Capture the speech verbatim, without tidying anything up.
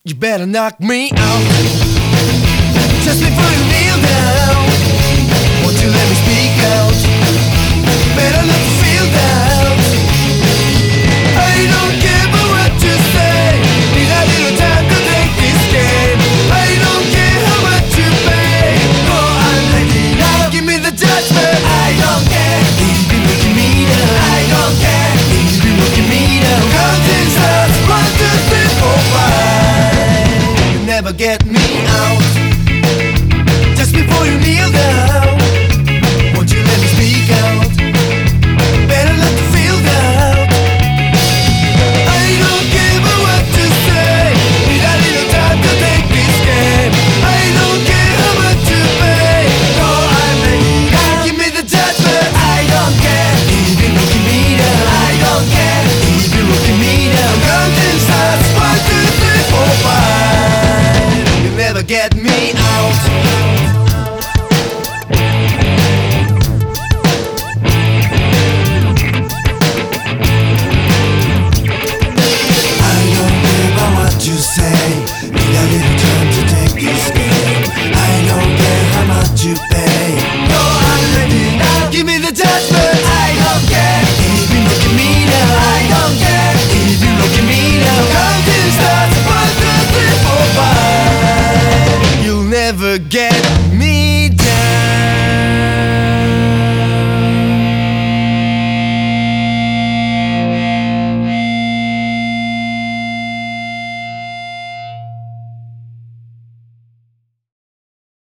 You better knock me out just before you kneel down. Won't you let me speak out? Better let me feel down. I don't care about what you say. Need a little time to take this game. I don't care how much you pay. Go on, let it out. Give me the judgment. I don't care. You've been looking me down. I don't care. You've been looking me down. Counting stars, one, two, three, four, five. You never get me out.